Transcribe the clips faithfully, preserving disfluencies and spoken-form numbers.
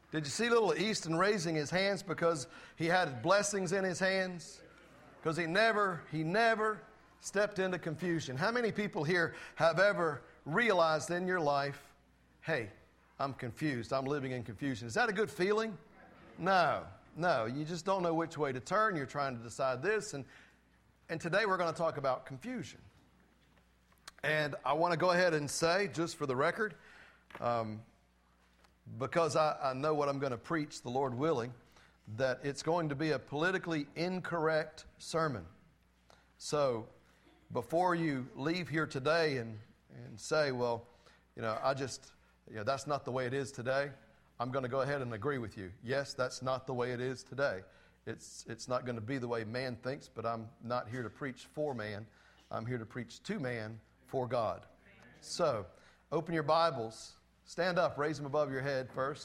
Did you see little Easton raising his hands because he had blessings in his hands? Because he never, he never stepped into confusion. How many people here have ever realized in your life, hey, I'm confused, I'm living in confusion? Is that a good feeling? No, no. You just don't know which way to turn. You're trying to decide this. And, and today we're going to talk about confusion. And I want to go ahead and say, just for the record, um, because I, I know what I'm going to preach, the Lord willing, that it's going to be a politically incorrect sermon. So before you leave here today and, and say, well, you know, I just, you know, that's not the way it is today, I'm going to go ahead and agree with you. Yes, that's not the way it is today. It's, it's not going to be the way man thinks, but I'm not here to preach for man. I'm here to preach to man for God. So open your Bibles. Stand up, raise them above your head first.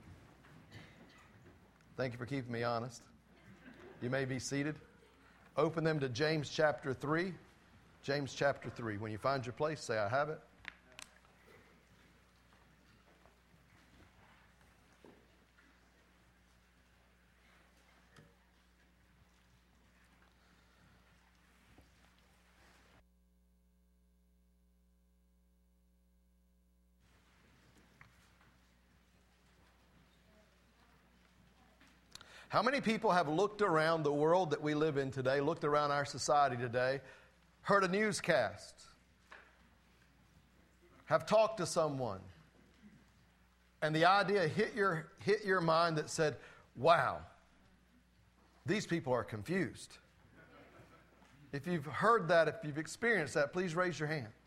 Thank you for keeping me honest. You may be seated. Open them to James chapter three. James chapter three. When you find your place, say, I have it. How many people have looked around the world that we live in today, looked around our society today, heard a newscast, have talked to someone, and the idea hit your, hit your mind that said, wow, these people are confused? If you've heard that, if you've experienced that, please raise your hand.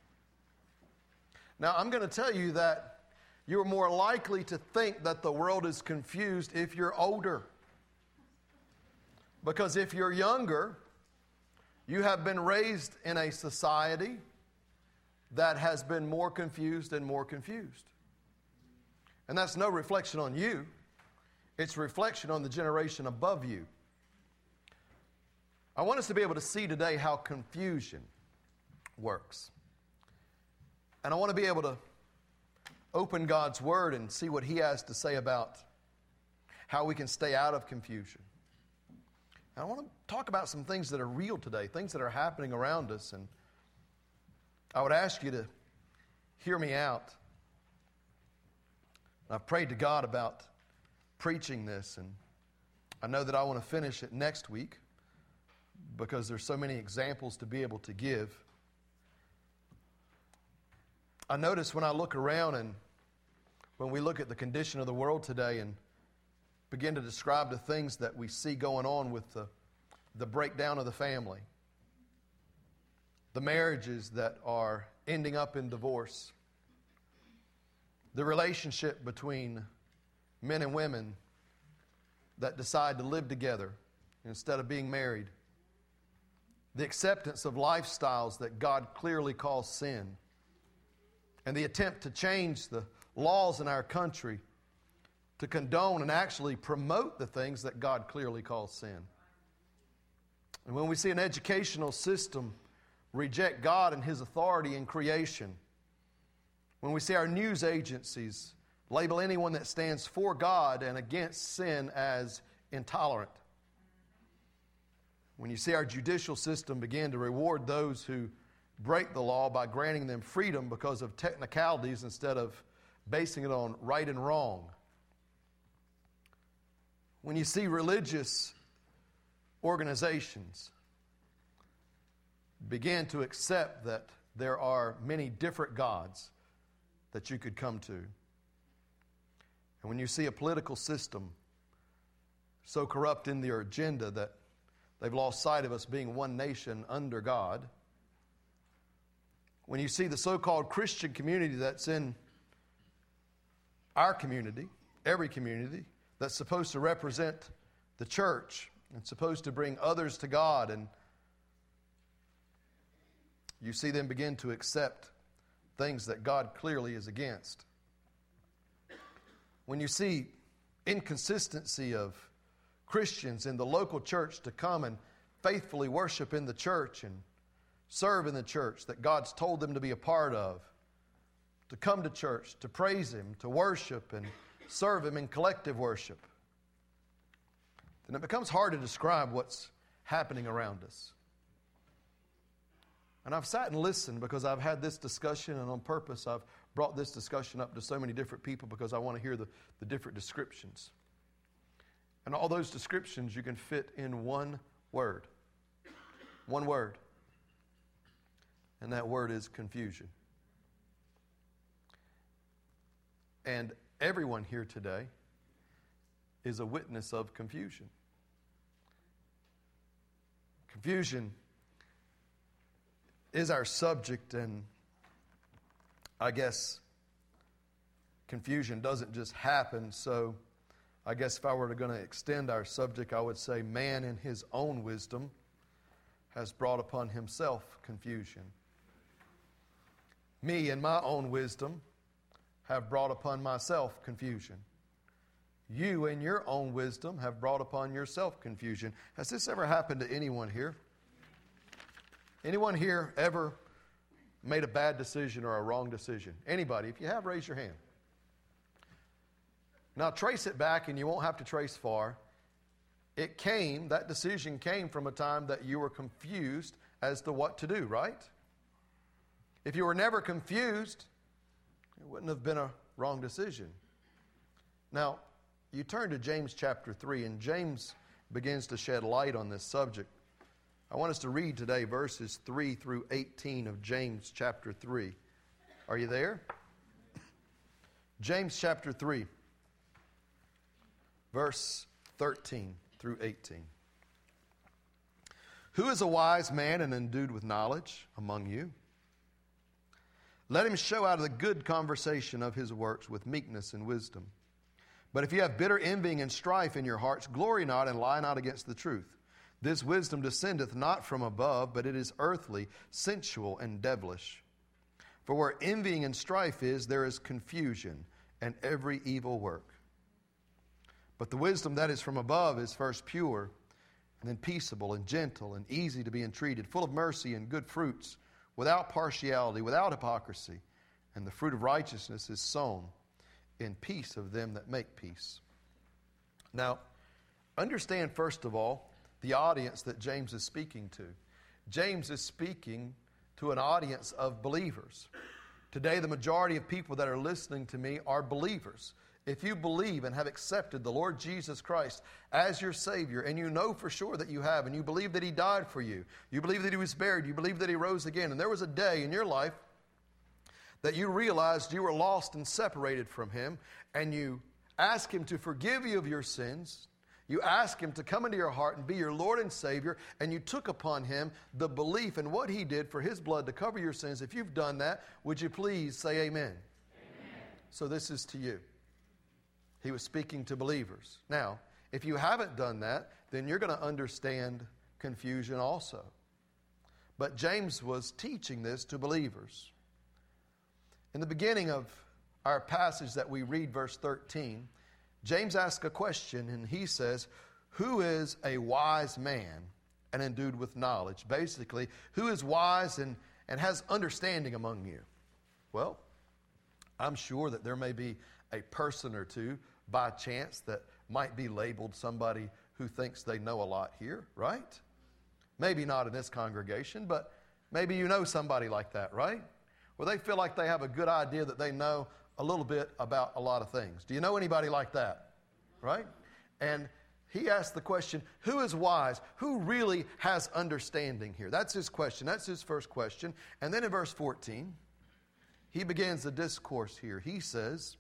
Now, I'm going to tell you that you're more likely to think that the world is confused if you're older. Because if you're younger, you have been raised in a society that has been more confused and more confused. And that's no reflection on you. It's a reflection on the generation above you. I want us to be able to see today how confusion works. And I want to be able to open God's Word and see what He has to say about how we can stay out of confusion. And I want to talk about some things that are real today, things that are happening around us. And I would ask you to hear me out. I've prayed to God about preaching this, and I know that I want to finish it next week because there's so many examples to be able to give. I notice when I look around and when we look at the condition of the world today and begin to describe the things that we see going on with the, the breakdown of the family, the marriages that are ending up in divorce, the relationship between men and women that decide to live together instead of being married, the acceptance of lifestyles that God clearly calls sin, and the attempt to change the laws in our country to condone and actually promote the things that God clearly calls sin. And when we see an educational system reject God and His authority in creation, when we see our news agencies label anyone that stands for God and against sin as intolerant, when you see our judicial system begin to reward those who break the law by granting them freedom because of technicalities instead of basing it on right and wrong, when you see religious organizations begin to accept that there are many different gods that you could come to, and when you see a political system so corrupt in their agenda that they've lost sight of us being one nation under God, when you see the so-called Christian community that's in our community, every community, that's supposed to represent the church and supposed to bring others to God, and you see them begin to accept things that God clearly is against. When you see inconsistency of Christians in the local church to come and faithfully worship in the church and serve in the church that God's told them to be a part of, to come to church, to praise Him, to worship and serve Him in collective worship, then it becomes hard to describe what's happening around us. And I've sat and listened because I've had this discussion, and on purpose I've brought this discussion up to so many different people because I want to hear the, the different descriptions. And all those descriptions you can fit in one word. One word. And that word is confusion. And everyone here today is a witness of confusion. Confusion is our subject, and I guess confusion doesn't just happen. So I guess if I were going to extend our subject, I would say man in his own wisdom has brought upon himself confusion. Me in my own wisdom have brought upon myself confusion. You in your own wisdom have brought upon yourself confusion. Has this ever happened to anyone here? Anyone here ever made a bad decision or a wrong decision? Anybody? If you have, raise your hand. Now trace it back, and you won't have to trace far. It came, that decision came from a time that you were confused as to what to do, right? If you were never confused, it wouldn't have been a wrong decision. Now, you turn to James chapter three, and James begins to shed light on this subject. I want us to read today verses three through eighteen of James chapter three. Are you there? James chapter three, verse thirteen through eighteen. Who is a wise man and endued with knowledge among you? Let him show out of the good conversation of his works with meekness and wisdom. But if you have bitter envying and strife in your hearts, glory not and lie not against the truth. This wisdom descendeth not from above, but it is earthly, sensual, and devilish. For where envying and strife is, there is confusion and every evil work. But the wisdom that is from above is first pure, and then peaceable and gentle and easy to be entreated, full of mercy and good fruits, without partiality, without hypocrisy. And the fruit of righteousness is sown in peace of them that make peace. Now, understand first of all the audience that James is speaking to. James is speaking to an audience of believers. Today, the majority of people that are listening to me are believers. If you believe and have accepted the Lord Jesus Christ as your Savior, and you know for sure that you have, and you believe that He died for you, you believe that He was buried, you believe that He rose again, and there was a day in your life that you realized you were lost and separated from Him, and you asked Him to forgive you of your sins, you asked Him to come into your heart and be your Lord and Savior, and you took upon Him the belief in what He did for His blood to cover your sins. If you've done that, would you please say amen? Amen. So this is to you. He was speaking to believers. Now, if you haven't done that, then you're going to understand confusion also. But James was teaching this to believers. In the beginning of our passage that we read, verse thirteen, James asks a question, and he says, who is a wise man and endued with knowledge? Basically, who is wise and, and has understanding among you? Well, I'm sure that there may be a person or two by chance that might be labeled somebody who thinks they know a lot here, right? Maybe not in this congregation, but maybe you know somebody like that, right? Where they feel like they have a good idea that they know a little bit about a lot of things. Do you know anybody like that? Right? And he asked the question, who is wise? Who really has understanding here? That's his question. That's his first question. And then in verse fourteen, he begins the discourse here. He says,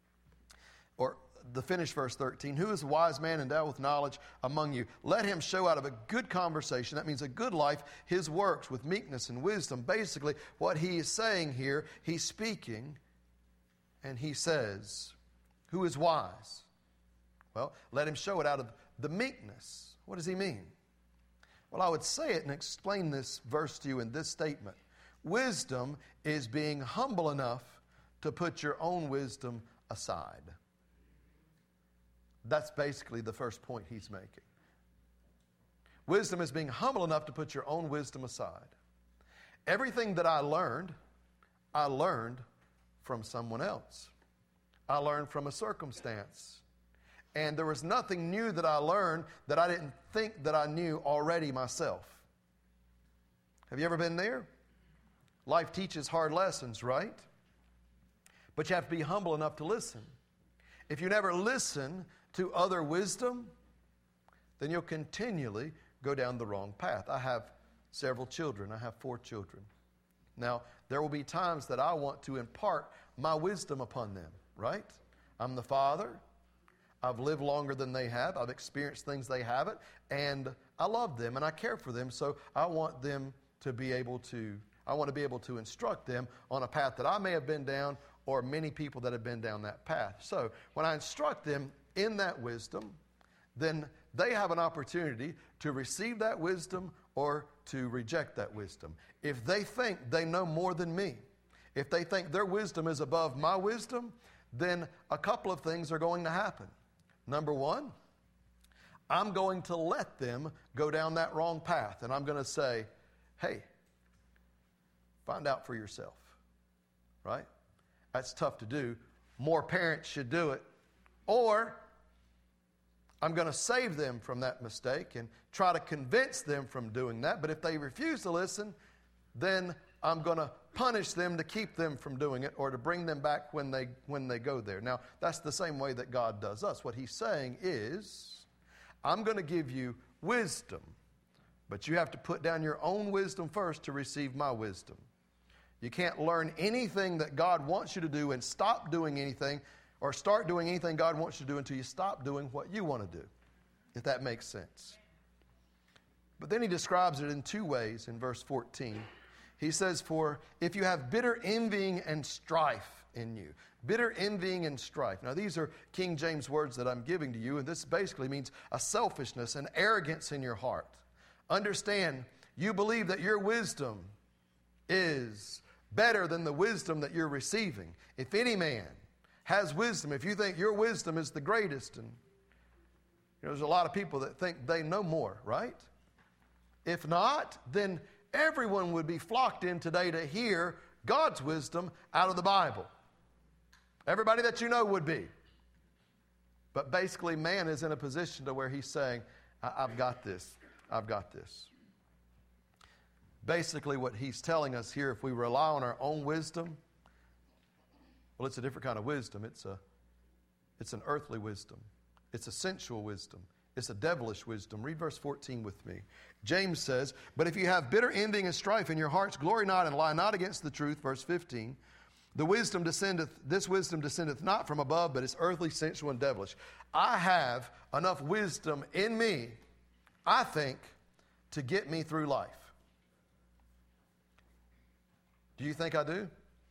or the finished verse thirteen, who is a wise man endowed with knowledge among you? Let him show out of a good conversation, that means a good life, his works with meekness and wisdom. Basically, what he is saying here, he's speaking, and he says, who is wise? Well, let him show it out of the meekness. What does he mean? Well, I would say it and explain this verse to you in this statement. Wisdom is being humble enough to put your own wisdom aside. That's basically the first point he's making. Wisdom is being humble enough to put your own wisdom aside. Everything that I learned, I learned from someone else. I learned from a circumstance. And there was nothing new that I learned that I didn't think that I knew already myself. Have you ever been there? Life teaches hard lessons, right? But you have to be humble enough to listen. If you never listen to other wisdom, then you'll continually go down the wrong path. I have several children. I have four children. Now, there will be times that I want to impart my wisdom upon them, right? I'm the father. I've lived longer than they have. I've experienced things they haven't. And I love them and I care for them. So I want them to be able to, I want to be able to instruct them on a path that I may have been down or many people that have been down that path. So when I instruct them in that wisdom, then they have an opportunity to receive that wisdom or to reject that wisdom. If they think they know more than me, if they think their wisdom is above my wisdom, then a couple of things are going to happen. Number one, I'm going to let them go down that wrong path. And I'm going to say, hey, find out for yourself. Right? That's tough to do. More parents should do it. Or I'm going to save them from that mistake and try to convince them from doing that. But if they refuse to listen, then I'm going to punish them to keep them from doing it or to bring them back when they when they go there. Now, that's the same way that God does us. What he's saying is, I'm going to give you wisdom, but you have to put down your own wisdom first to receive my wisdom. You can't learn anything that God wants you to do and stop doing anything or start doing anything God wants you to do until you stop doing what you want to do, if that makes sense. But then he describes it in two ways in verse fourteen. He says, for if you have bitter envying and strife in you. Bitter envying and strife. Now, these are King James words that I'm giving to you, and this basically means a selfishness, an arrogance in your heart. Understand, you believe that your wisdom is better than the wisdom that you're receiving. If any man has wisdom, if you think your wisdom is the greatest, and you know, there's a lot of people that think they know more, right? If not, then everyone would be flocked in today to hear God's wisdom out of the Bible. Everybody that you know would be. But basically, man is in a position to where he's saying, I- I've got this. I've got this. Basically, what he's telling us here, if we rely on our own wisdom, well, it's a different kind of wisdom. It's a, it's an earthly wisdom. It's a sensual wisdom. It's a devilish wisdom. Read verse fourteen with me. James says, but if you have bitter envying and strife in your hearts, glory not and lie not against the truth. Verse fifteen. The wisdom descendeth, this wisdom descendeth not from above, but is earthly, sensual, and devilish. I have enough wisdom in me, I think, to get me through life. Do you think I do?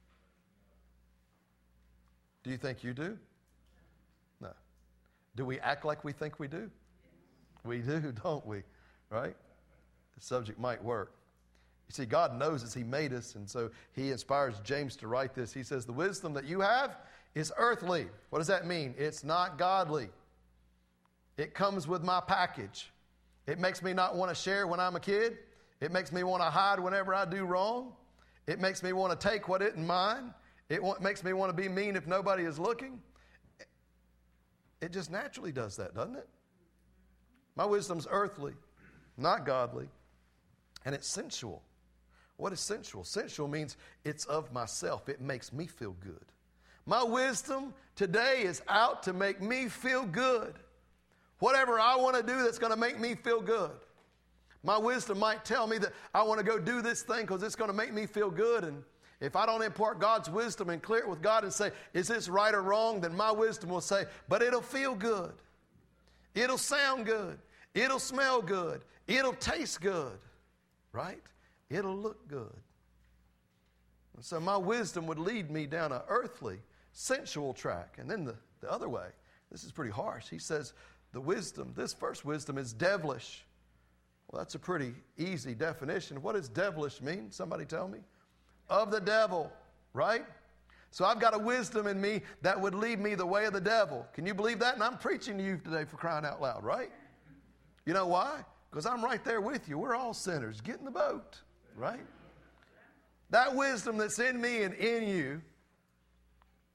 Do you think you do? No. Do we act like we think we do? We do, don't we? Right? The subject might work. You see, God knows as he made us, and so he inspires James to write this. He says, the wisdom that you have is earthly. What does that mean? It's not godly. It comes with my package. It makes me not want to share when I'm a kid. It makes me want to hide whenever I do wrong. It makes me want to take what isn't mine. It makes me want to be mean if nobody is looking. It just naturally does that, doesn't it? My wisdom's earthly, not godly, and it's sensual. What is sensual? Sensual means it's of myself. It makes me feel good. My wisdom today is out to make me feel good. Whatever I want to do that's going to make me feel good. My wisdom might tell me that I want to go do this thing because it's going to make me feel good. And if I don't impart God's wisdom and clear it with God and say, is this right or wrong? Then my wisdom will say, but it'll feel good. It'll sound good. It'll smell good. It'll taste good. Right? It'll look good. And so my wisdom would lead me down an earthly, sensual track. And then the, the other way, this is pretty harsh. He says the wisdom, this first wisdom is devilish. Well, that's a pretty easy definition. What does devilish mean? Somebody tell me. Of the devil, right? So I've got a wisdom in me that would lead me the way of the devil. Can you believe that? And I'm preaching to you today for crying out loud, right? You know why? Because I'm right there with you. We're all sinners. Get in the boat, right? That wisdom that's in me and in you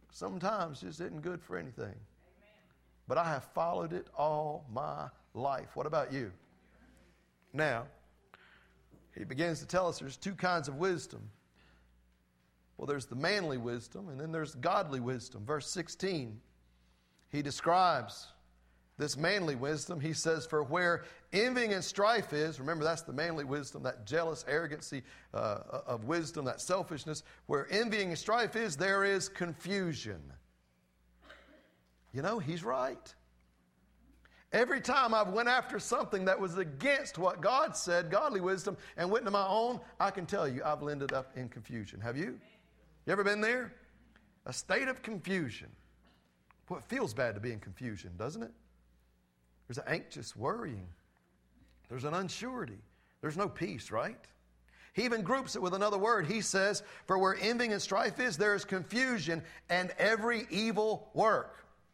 sometimes just isn't good for anything. But I have followed it all my life. What about you? Now, he begins to tell us there's two kinds of wisdom. Well, there's the manly wisdom, and then there's godly wisdom. Verse sixteen, he describes this manly wisdom. He says, for where envying and strife is, remember that's the manly wisdom, that jealous arrogancy uh, of wisdom, that selfishness. Where envying and strife is, there is confusion. You know, he's right. Every time I've went after something that was against what God said, godly wisdom, and went to my own, I can tell you I've ended up in confusion. Have you? You ever been there? A state of confusion. Well, it feels bad to be in confusion, doesn't it? There's an anxious worrying. There's an unsurety. There's no peace, right? He even groups it with another word. He says, for where envying and strife is, there is confusion and every evil work.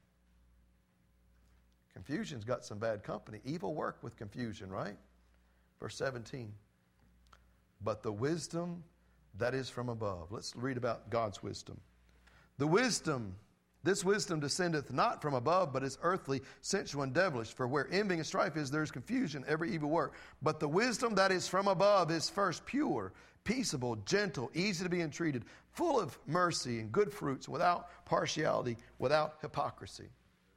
Confusion's got some bad company. Evil work with confusion, right? Verse seventeen. But the wisdom that is from above. Let's read about God's wisdom. The wisdom, this wisdom descendeth not from above, but is earthly, sensual, and devilish. For where envying and strife is, there is confusion, every evil work. But the wisdom that is from above is first pure, peaceable, gentle, easy to be entreated, full of mercy and good fruits, without partiality, without hypocrisy.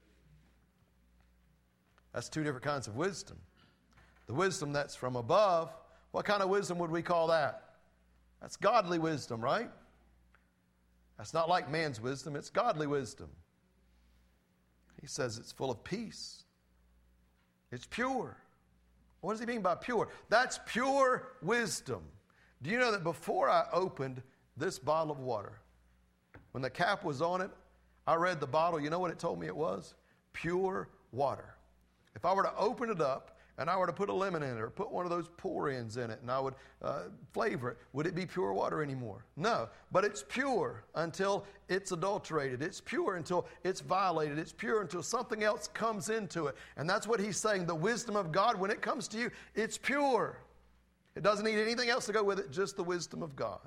That's two different kinds of wisdom. The wisdom that's from above, what kind of wisdom would we call that? That's godly wisdom, right? That's not like man's wisdom, it's godly wisdom. He says it's full of peace. It's pure. What does he mean by pure? That's pure wisdom. Do you know that before I opened this bottle of water, when the cap was on it, I read the bottle, you know what it told me it was? Pure water. If I were to open it up and I were to put a lemon in it or put one of those pour-ins in it and I would uh, flavor it, would it be pure water anymore? No, but it's pure until it's adulterated. It's pure until it's violated. It's pure until something else comes into it. And that's what he's saying. The wisdom of God, when it comes to you, it's pure. It doesn't need anything else to go with it, just the wisdom of God.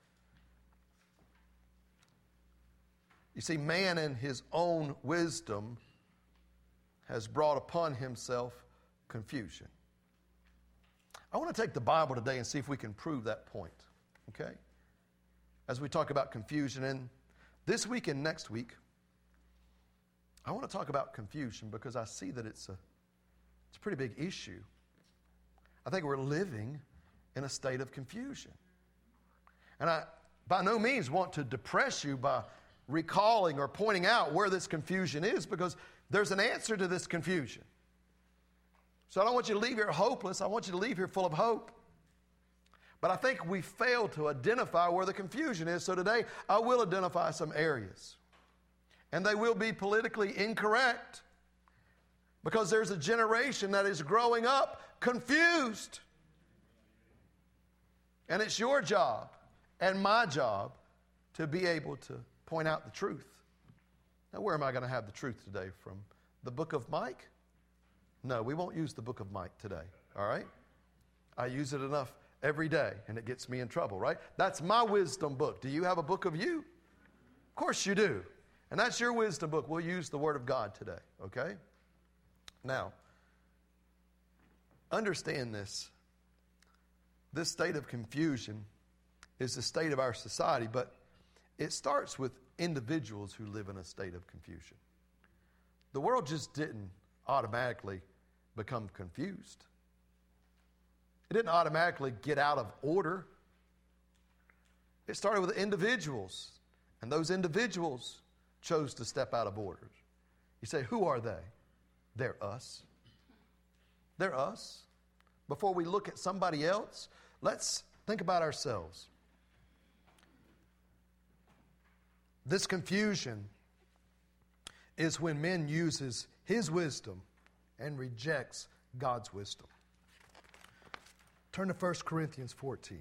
You see, man in his own wisdom has brought upon himself confusion. I want to take the Bible today and see if we can prove that point, okay? As we talk about confusion, and this week and next week, I want to talk about confusion because I see that it's a, it's a pretty big issue. I think we're living in a state of confusion. And I, by no means, want to depress you by recalling or pointing out where this confusion is, because there's an answer to this confusion. So I don't want you to leave here hopeless. I want you to leave here full of hope. But I think we fail to identify where the confusion is. So today, I will identify some areas. And they will be politically incorrect, because there's a generation that is growing up confused. And it's your job and my job to be able to point out the truth. Now, where am I going to have the truth today? From the book of Mike? No, we won't use the book of Mike today, all right? I use it enough every day, and it gets me in trouble, right? That's my wisdom book. Do you have a book of you? Of course you do. And that's your wisdom book. We'll use the Word of God today, okay? Now, understand this. This state of confusion is the state of our society, but it starts with individuals who live in a state of confusion. The world just didn't automatically become confused. It didn't automatically get out of order. It started with individuals, and those individuals chose to step out of order. You say, who are they? They're us. They're us. Before we look at somebody else, let's think about ourselves. This confusion is when man uses his wisdom and rejects God's wisdom. Turn to First Corinthians fourteen.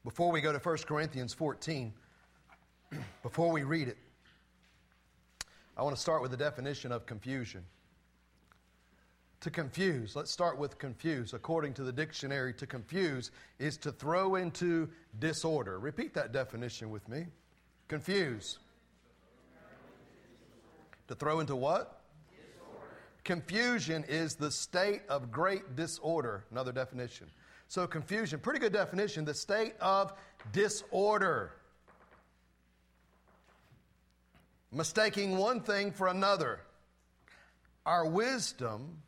Before we go to First Corinthians fourteen, before we read it, I want to start with the definition of confusion. To confuse, let's start with confuse. According to the dictionary, to confuse is to throw into disorder. Repeat that definition with me. Confuse. To throw into what? Disorder. Confusion is the state of great disorder. Another definition. So confusion, pretty good definition, the state of disorder. Mistaking one thing for another. Our wisdom,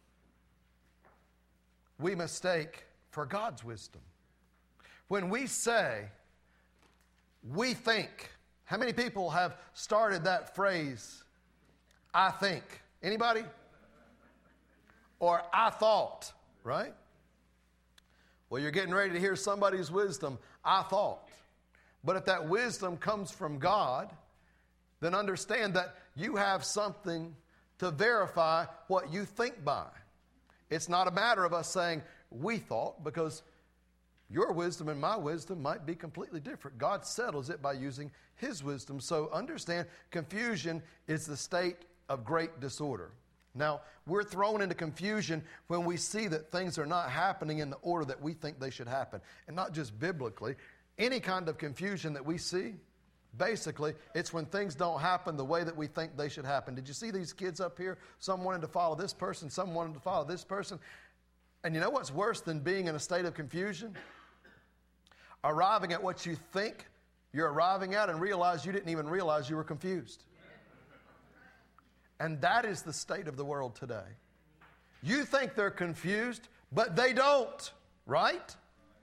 we mistake for God's wisdom. When we say, we think, how many people have started that phrase, I think? Anybody? Or I thought, right? Well, you're getting ready to hear somebody's wisdom, I thought. But if that wisdom comes from God, then understand that you have something to verify what you think by. It's not a matter of us saying, we thought, because your wisdom and my wisdom might be completely different. God settles it by using His wisdom. So understand, confusion is the state of great disorder. Now, we're thrown into confusion when we see that things are not happening in the order that we think they should happen. And not just biblically. Any kind of confusion that we see, basically, it's when things don't happen the way that we think they should happen. Did you see these kids up here? Some wanted to follow this person, some wanted to follow this person. And you know what's worse than being in a state of confusion? Arriving at what you think you're arriving at and realize you didn't even realize you were confused. And that is the state of the world today. You think they're confused, but they don't, right?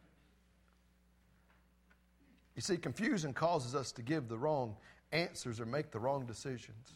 You see, confusion causes us to give the wrong answers or make the wrong decisions.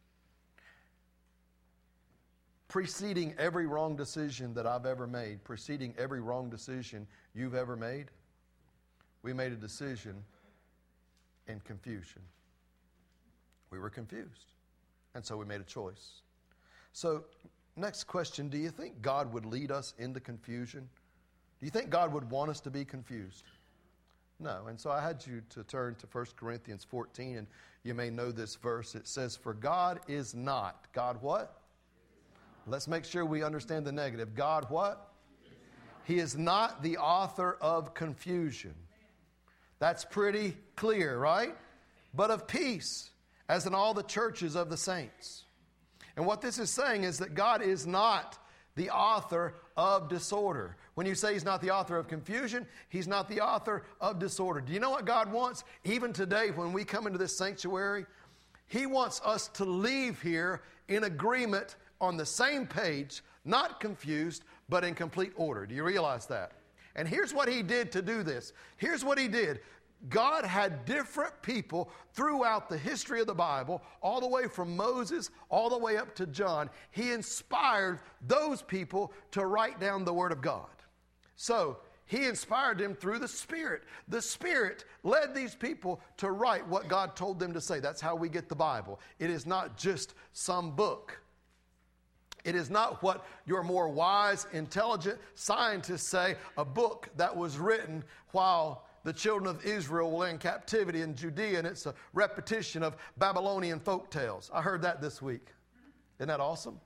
Preceding every wrong decision that I've ever made, preceding every wrong decision you've ever made, we made a decision in confusion. We were confused, and so we made a choice. So, next question, do you think God would lead us into confusion? Do you think God would want us to be confused? No, and so I had you to turn to First Corinthians fourteen, and you may know this verse. It says, for God is not. God what? Let's make sure we understand the negative. God what? He is not the author of confusion. That's pretty clear, right? But of peace, as in all the churches of the saints. And what this is saying is that God is not the author of disorder. When you say He's not the author of confusion, He's not the author of disorder. Do you know what God wants? Even today, when we come into this sanctuary, He wants us to leave here in agreement, on the same page, not confused, but in complete order. Do you realize that? And here's what He did to do this. Here's what He did. God had different people throughout the history of the Bible, all the way from Moses, all the way up to John. He inspired those people to write down the Word of God. So, He inspired them through the Spirit. The Spirit led these people to write what God told them to say. That's how we get the Bible. It is not just some book. It is not what your more wise, intelligent scientists say, a book that was written while the children of Israel were in captivity in Judea, and it's a repetition of Babylonian folk tales. I heard that this week. Isn't that awesome?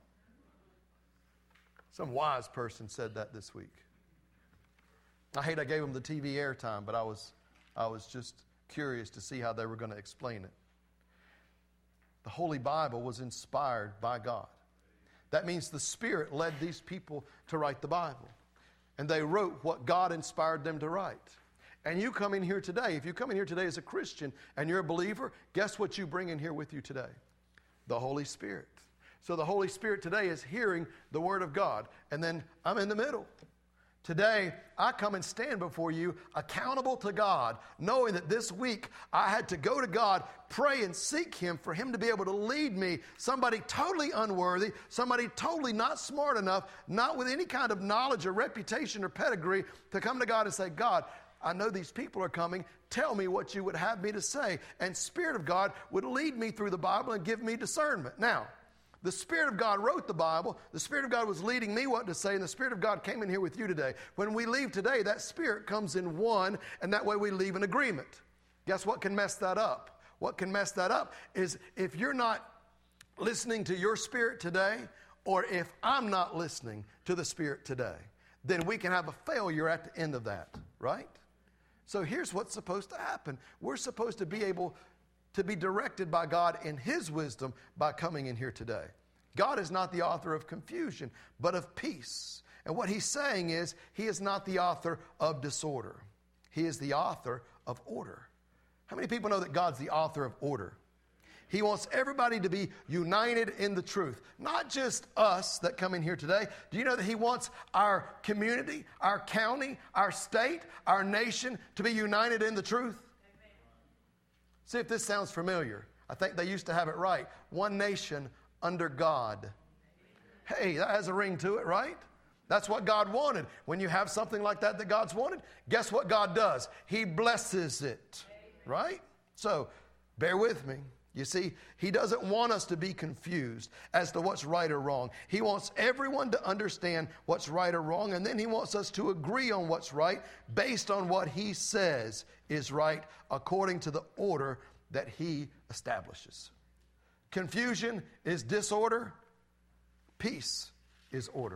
Some wise person said that this week. I hate I gave them the T V airtime, but I was, I was just curious to see how they were going to explain it. The Holy Bible was inspired by God. That means the Spirit led these people to write the Bible. And they wrote what God inspired them to write. And you come in here today, if you come in here today as a Christian and you're a believer, guess what you bring in here with you today? The Holy Spirit. So the Holy Spirit today is hearing the Word of God. And then I'm in the middle. Today, I come and stand before you accountable to God, knowing that this week I had to go to God, pray and seek Him for Him to be able to lead me, somebody totally unworthy, somebody totally not smart enough, not with any kind of knowledge or reputation or pedigree, to come to God and say, God, I know these people are coming. Tell me what you would have me to say. And Spirit of God would lead me through the Bible and give me discernment. Now, The Spirit of God wrote the Bible. The Spirit of God was leading me what to say, and the Spirit of God came in here with you today. When we leave today, that Spirit comes in one, and that way we leave in agreement. Guess what can mess that up? What can mess that up is if you're not listening to your spirit today, or if I'm not listening to the Spirit today, then we can have a failure at the end of that, right? So here's what's supposed to happen. We're supposed to be able to be directed by God in His wisdom by coming in here today. God is not the author of confusion, but of peace. And what He's saying is, He is not the author of disorder. He is the author of order. How many people know that God's the author of order? He wants everybody to be united in the truth. Not just us that come in here today. Do you know that He wants our community, our county, our state, our nation to be united in the truth? Amen. See if this sounds familiar. I think they used to have it right. One nation under God. Hey, that has a ring to it, right? That's what God wanted. When you have something like that that God's wanted, guess what God does? He blesses it, right? So, bear with me. You see, He doesn't want us to be confused as to what's right or wrong. He wants everyone to understand what's right or wrong, and then He wants us to agree on what's right based on what He says is right according to the order that He establishes. Confusion is disorder. Peace is order.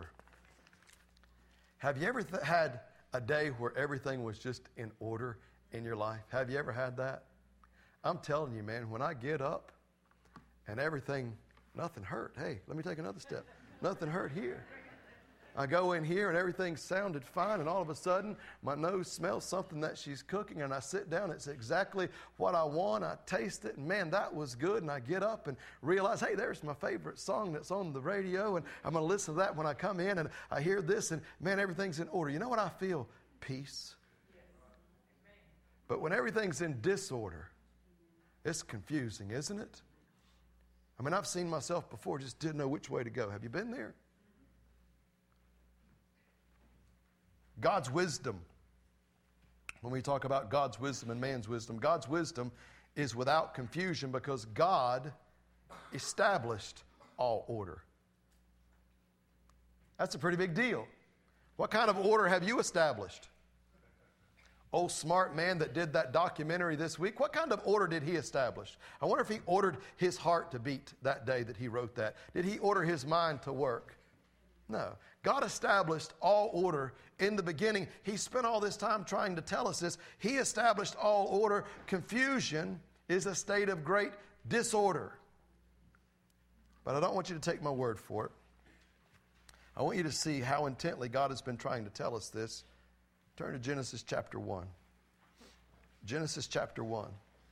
Have you ever th- had a day where everything was just in order in your life? Have you ever had that? I'm telling you, man, when I get up and everything, nothing hurt. Hey, let me take another step. Nothing hurt here. I go in here and everything sounded fine, and all of a sudden my nose smells something that she's cooking, and I sit down. It's exactly what I want. I taste it, and man, that was good. And I get up and realize, hey, there's my favorite song that's on the radio, and I'm going to listen to that when I come in, and I hear this, and man, everything's in order. You know what I feel? Peace. But when everything's in disorder, it's confusing, isn't it? I mean, I've seen myself before, just didn't know which way to go. Have you been there? God's wisdom. When we talk about God's wisdom and man's wisdom, God's wisdom is without confusion because God established all order. That's a pretty big deal. What kind of order have you established? Old smart man that did that documentary this week, what kind of order did he establish? I wonder if he ordered his heart to beat that day that he wrote that. Did he order his mind to work? No. God established all order in the beginning. He spent all this time trying to tell us this. He established all order. Confusion is a state of great disorder. But I don't want you to take my word for it. I want you to see how intently God has been trying to tell us this. Turn to Genesis chapter one. Genesis chapter one.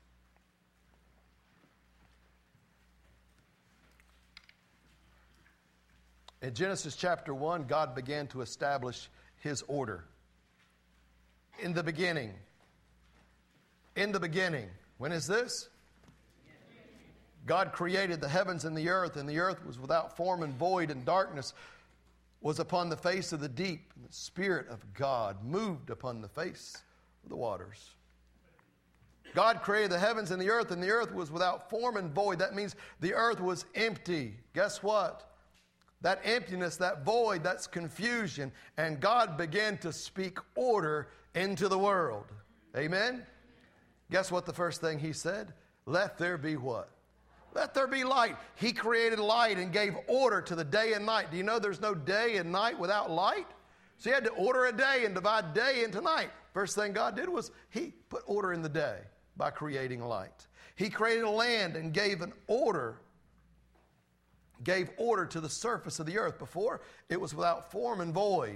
In Genesis chapter one, God began to establish His order. In the beginning. In the beginning. When is this? God created the heavens and the earth, and the earth was without form and void, and darkness was upon the face of the deep, and the Spirit of God moved upon the face of the waters. God created the heavens and the earth, and the earth was without form and void. That means the earth was empty. Guess what? That emptiness, that void, that's confusion. And God began to speak order into the world. Amen? Guess what the first thing He said? Let there be what? Let there be light. He created light and gave order to the day and night. Do you know there's no day and night without light? So He had to order a day and divide day into night. First thing God did was He put order in the day by creating light. He created a land and gave an order, gave order to the surface of the earth. Before, it was without form and void.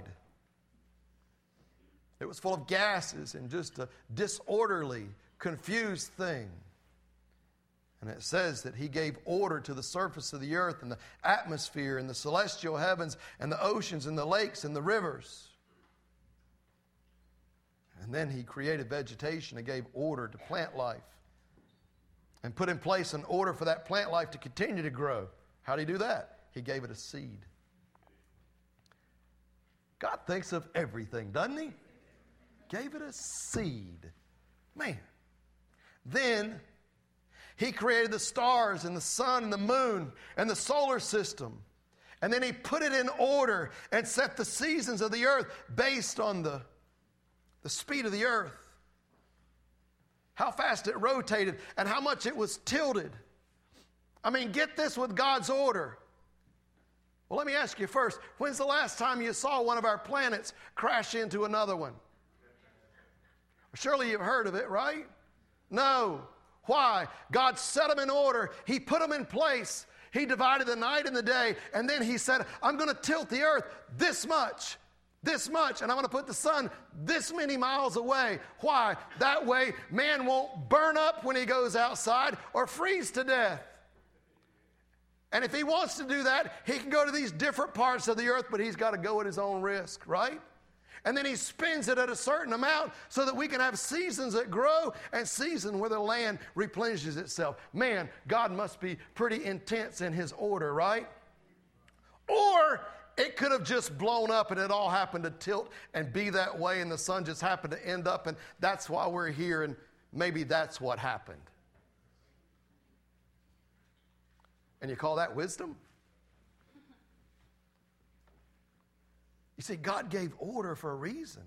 It was full of gases and just a disorderly, confused thing. And it says that He gave order to the surface of the earth and the atmosphere and the celestial heavens and the oceans and the lakes and the rivers. And then He created vegetation and gave order to plant life and put in place an order for that plant life to continue to grow. How did He do that? He gave it a seed. God thinks of everything, doesn't He? Gave it a seed. Man. Then He created the stars and the sun and the moon and the solar system. And then he put it in order and set the seasons of the earth based on the, the speed of the earth. How fast it rotated and how much it was tilted. I mean, get this with God's order. Well, let me ask you first, when's the last time you saw one of our planets crash into another one? Surely you've heard of it, right? No. Why? God set them in order. He put them in place. He divided the night and the day, and then he said, I'm going to tilt the earth this much, this much, and I'm going to put the sun this many miles away. Why? That way man won't burn up when he goes outside or freeze to death. And if he wants to do that, he can go to these different parts of the earth, but he's got to go at his own risk, right? And then he spins it at a certain amount so that we can have seasons that grow and seasons where the land replenishes itself. Man, God must be pretty intense in his order, right? Or it could have just blown up and it all happened to tilt and be that way, and the sun just happened to end up, and that's why we're here, and maybe that's what happened. And you call that wisdom? You see, God gave order for a reason.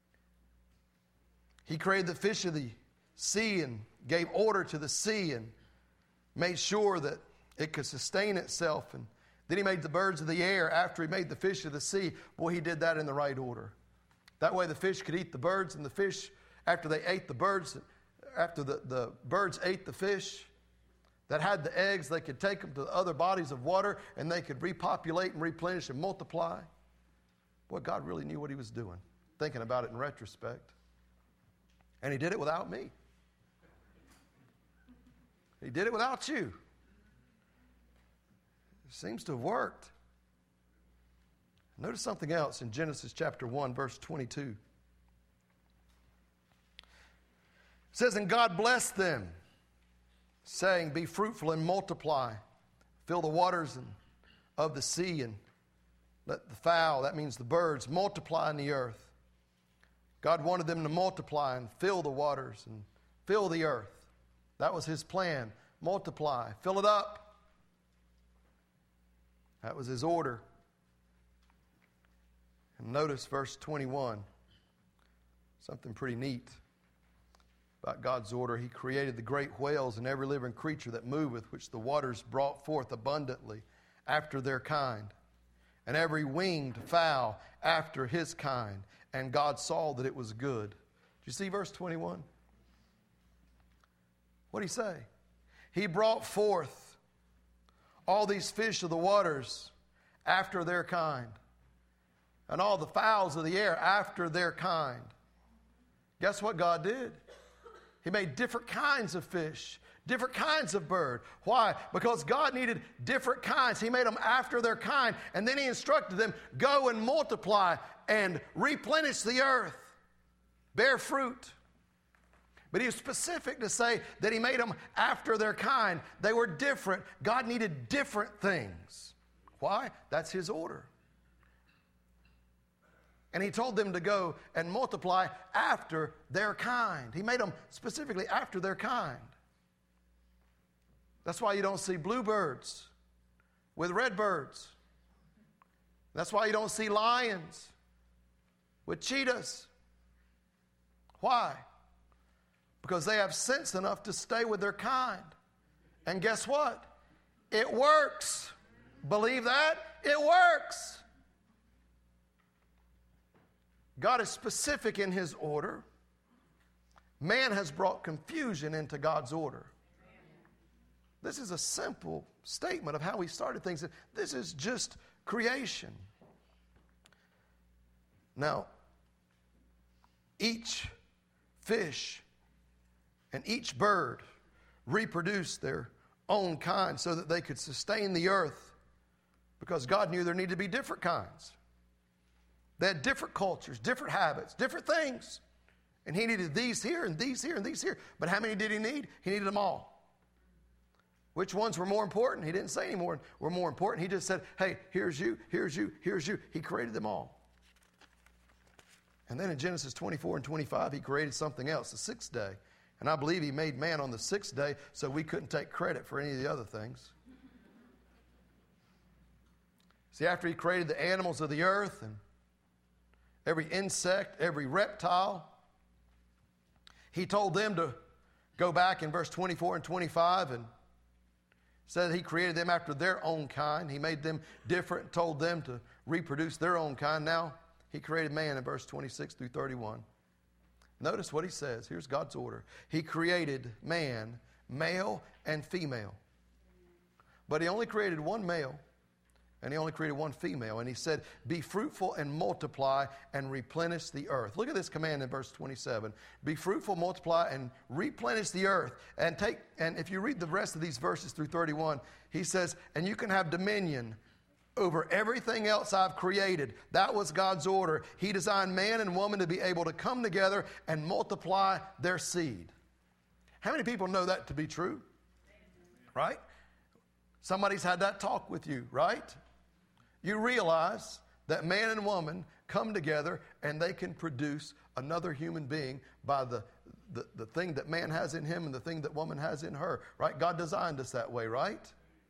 He created the fish of the sea and gave order to the sea and made sure that it could sustain itself. And then he made the birds of the air after he made the fish of the sea. Boy, he did that in the right order. That way the fish could eat the birds, and the fish, after they ate the birds, after the, the birds ate the fish that had the eggs, they could take them to other bodies of water and they could repopulate and replenish and multiply. Boy, God really knew what he was doing, thinking about it in retrospect. And he did it without me. He did it without you. It seems to have worked. Notice something else in Genesis chapter one, verse twenty-two. It says, and God blessed them, saying, be fruitful and multiply, fill the waters and, of the sea, and let the fowl, that means the birds, multiply in the earth. God wanted them to multiply and fill the waters and fill the earth. That was his plan. Multiply, fill it up. That was his order. And notice verse twenty-one, something pretty neat about God's order. He created the great whales and every living creature that moveth, which the waters brought forth abundantly after their kind, and every winged fowl after his kind. And God saw that it was good. Do you see verse twenty-one? What did he say? He brought forth all these fish of the waters after their kind, and all the fowls of the air after their kind. Guess what God did? He made different kinds of fish, different kinds of bird. Why? Because God needed different kinds. He made them after their kind, and then he instructed them, go and multiply and replenish the earth, bear fruit. But he was specific to say that he made them after their kind. They were different. God needed different things. Why? That's his order. And he told them to go and multiply after their kind. He made them specifically after their kind. That's why you don't see bluebirds with redbirds. That's why you don't see lions with cheetahs. Why? Because they have sense enough to stay with their kind. And guess what? It works. Believe that? It works. God is specific in his order. Man has brought confusion into God's order. This is a simple statement of how he started things. This is just creation. Now, each fish and each bird reproduced their own kind so that they could sustain the earth, because God knew there needed to be different kinds. They had different cultures, different habits, different things. And he needed these here and these here and these here. But how many did he need? He needed them all. Which ones were more important? He didn't say any more were more important. He just said, hey, here's you, here's you, here's you. He created them all. And then in Genesis twenty-four and twenty-five, he created something else, the sixth day. And I believe he made man on the sixth day so we couldn't take credit for any of the other things. See, after he created the animals of the earth and every insect, every reptile, he told them to go back in verse twenty-four and twenty-five and said he created them after their own kind. He made them different, told them to reproduce their own kind. Now he created man in verse twenty-six through thirty-one. Notice what he says. Here's God's order. He created man, male and female. But he only created one male, and he only created one female. And he said, be fruitful and multiply and replenish the earth. Look at this command in verse twenty-seven. Be fruitful, multiply, and replenish the earth. And take, and if you read the rest of these verses through thirty-one, he says, and you can have dominion over everything else I've created. That was God's order. He designed man and woman to be able to come together and multiply their seed. How many people know that to be true? Right? Somebody's had that talk with you, right? You realize that man and woman come together and they can produce another human being by the, the, the thing that man has in him and the thing that woman has in her, right? God designed us that way, right?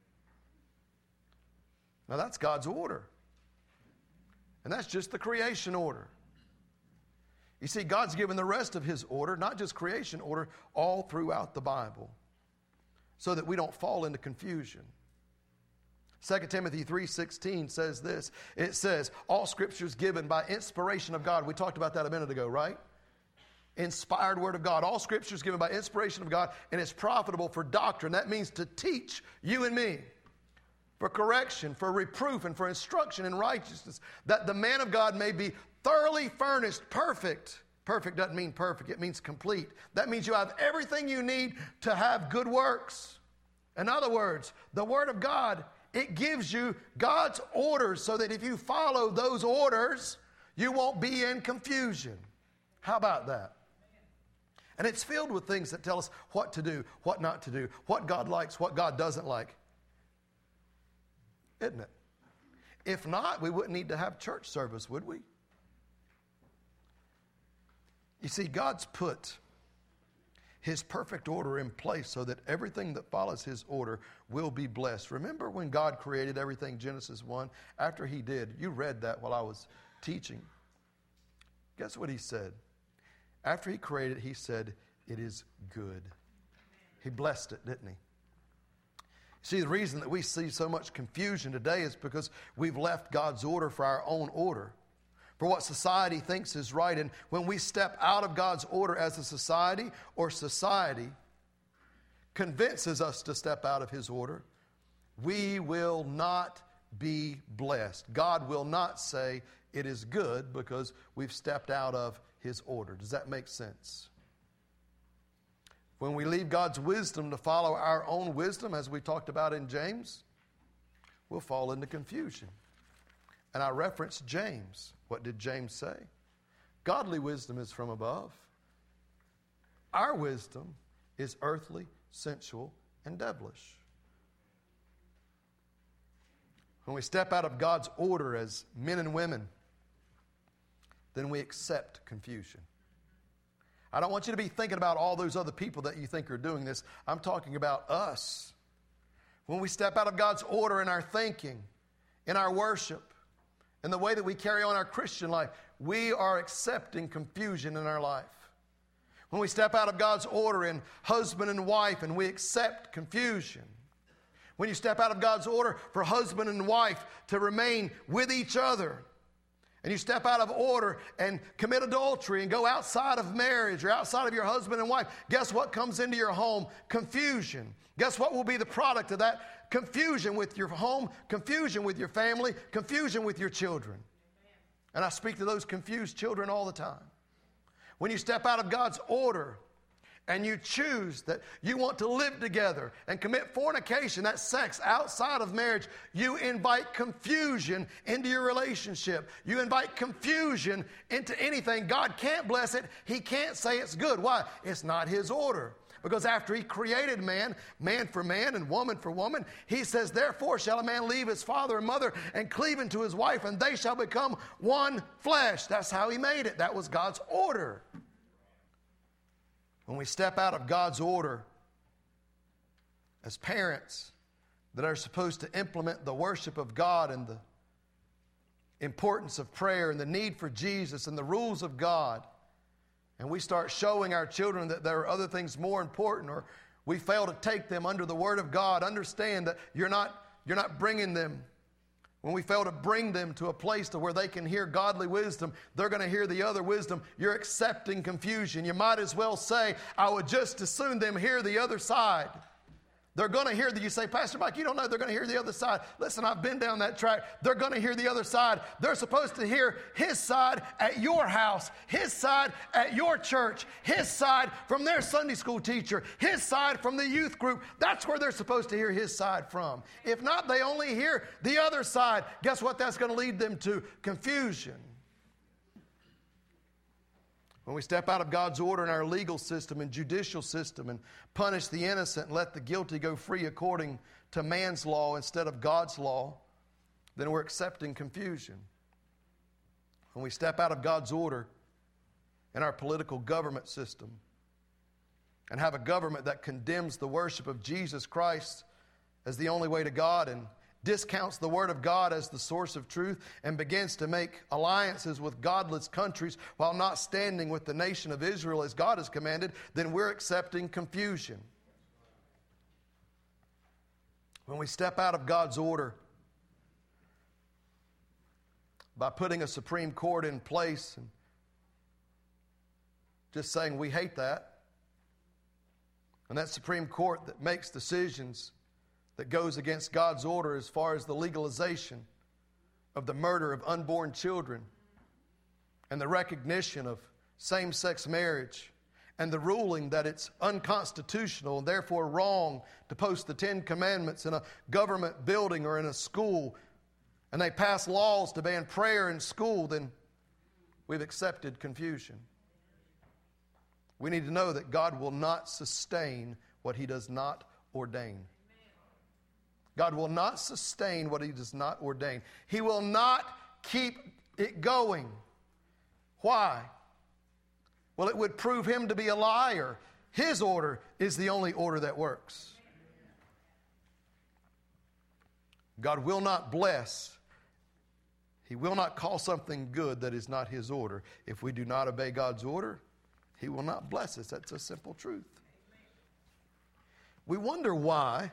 Now that's God's order. And that's just the creation order. You see, God's given the rest of his order, not just creation order, all throughout the Bible, so that we don't fall into confusion. Second Timothy three sixteen says this. It says, all scripture is given by inspiration of God. We talked about that a minute ago, right? Inspired word of God. All scripture is given by inspiration of God, and it's profitable for doctrine. That means to teach you and me, for correction, for reproof, and for instruction in righteousness, that the man of God may be thoroughly furnished, perfect. Perfect doesn't mean perfect. It means complete. That means you have everything you need to have good works. In other words, the Word of God, it gives you God's orders so that if you follow those orders, you won't be in confusion. How about that? And it's filled with things that tell us what to do, what not to do, what God likes, what God doesn't like. Isn't it? If not, we wouldn't need to have church service, would we? You see, God's put his perfect order in place so that everything that follows his order will be blessed. Remember when God created everything, Genesis one? After he did, you read that while I was teaching. Guess what he said? After he created, he said, it is good. He blessed it, didn't he? See, the reason that we see so much confusion today is because we've left God's order for our own order, for what society thinks is right. And when we step out of God's order as a society, or society convinces us to step out of his order, we will not be blessed. God will not say it is good because we've stepped out of his order. Does that make sense? When we leave God's wisdom to follow our own wisdom, as we talked about in James, we'll fall into confusion. And I referenced James. What did James say? Godly wisdom is from above. Our wisdom is earthly, sensual, and devilish. When we step out of God's order as men and women, then we accept confusion. I don't want you to be thinking about all those other people that you think are doing this. I'm talking about us. When we step out of God's order in our thinking, in our worship, in the way that we carry on our Christian life, we are accepting confusion in our life. When we step out of God's order in husband and wife and we accept confusion. When you step out of God's order for husband and wife to remain with each other, and you step out of order and commit adultery and go outside of marriage or outside of your husband and wife, guess what comes into your home? Confusion. Guess what will be the product of that? Confusion with your home, confusion with your family, confusion with your children. And I speak to those confused children all the time. When you step out of God's order and you choose that you want to live together and commit fornication, that's sex outside of marriage, you invite confusion into your relationship. You invite confusion into anything. God can't bless it. He can't say it's good. Why? It's not his order. Because after he created man, man for man and woman for woman, he says, therefore shall a man leave his father and mother and cleave unto his wife, and they shall become one flesh. That's how he made it. That was God's order. When we step out of God's order as parents that are supposed to implement the worship of God and the importance of prayer and the need for Jesus and the rules of God, and we start showing our children that there are other things more important, or we fail to take them under the Word of God, understand that you're not, you're not bringing them. When we fail to bring them to a place to where they can hear godly wisdom, they're going to hear the other wisdom. You're accepting confusion. You might as well say, I would just as soon them hear the other side. They're going to hear that. You say, Pastor Mike, you don't know they're going to hear the other side. Listen, I've been down that track. They're going to hear the other side. They're supposed to hear his side at your house, his side at your church, his side from their Sunday school teacher, his side from the youth group. That's where they're supposed to hear his side from. If not, they only hear the other side. Guess what that's going to lead them to? Confusion. When we step out of God's order in our legal system and judicial system and punish the innocent and let the guilty go free according to man's law instead of God's law, then we're accepting confusion. When we step out of God's order in our political government system and have a government that condemns the worship of Jesus Christ as the only way to God and discounts the Word of God as the source of truth and begins to make alliances with godless countries while not standing with the nation of Israel as God has commanded, then we're accepting confusion. When we step out of God's order by putting a Supreme Court in place and just saying we hate that, and that Supreme Court that makes decisions that goes against God's order as far as the legalization of the murder of unborn children and the recognition of same-sex marriage and the ruling that it's unconstitutional and therefore wrong to post the Ten Commandments in a government building or in a school, and they pass laws to ban prayer in school, then we've accepted confusion. We need to know that God will not sustain what He does not ordain. God will not sustain what He does not ordain. He will not keep it going. Why? Well, it would prove Him to be a liar. His order is the only order that works. God will not bless. He will not call something good that is not His order. If we do not obey God's order, He will not bless us. That's a simple truth. We wonder why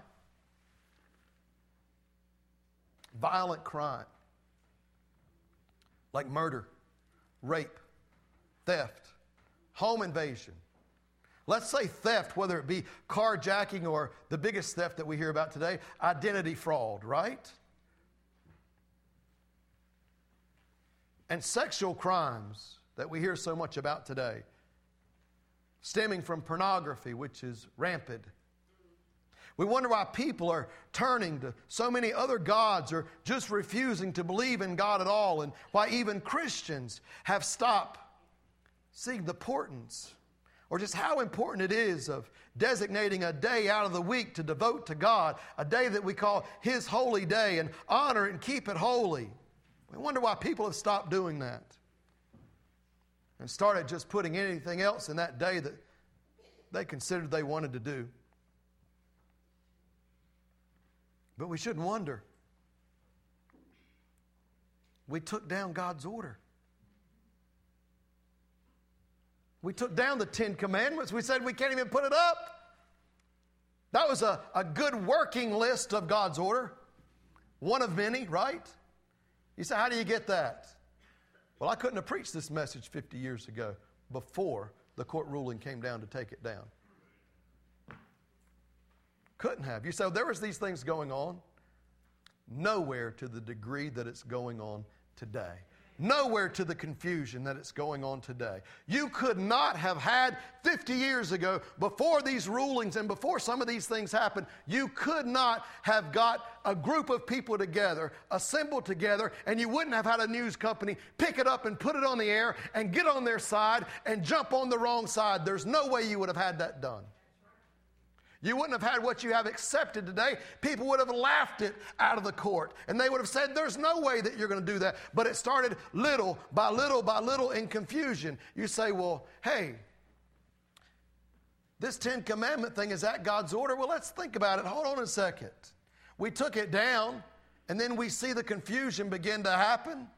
violent crime like murder, rape, theft, home invasion. Let's say theft, whether it be carjacking or the biggest theft that we hear about today, identity fraud, right? And sexual crimes that we hear so much about today, stemming from pornography, which is rampant. We wonder why people are turning to so many other gods or just refusing to believe in God at all, and why even Christians have stopped seeing the importance or just how important it is of designating a day out of the week to devote to God, a day that we call His holy day, and honor it and keep it holy. We wonder why people have stopped doing that and started just putting anything else in that day that they considered they wanted to do. But we shouldn't wonder. We took down God's order. We took down the Ten Commandments. We said we can't even put it up. That was a, a good working list of God's order. One of many, right? You say, how do you get that? Well, I couldn't have preached this message fifty years ago before the court ruling came down to take it down. Couldn't have. You say, well, there was these things going on. Nowhere to the degree that it's going on today. Nowhere to the confusion that it's going on today. You could not have had fifty years ago, before these rulings and before some of these things happened, you could not have got a group of people together, assembled together, and you wouldn't have had a news company pick it up and put it on the air and get on their side and jump on the wrong side. There's no way you would have had that done. You wouldn't have had what you have accepted today. People would have laughed it out of the court. And they would have said, there's no way that you're going to do that. But it started little by little by little in confusion. You say, well, hey, This Ten Commandment thing, is that God's order? Well, let's think about it. Hold on a second. We took it down, and then we see the confusion begin to happen.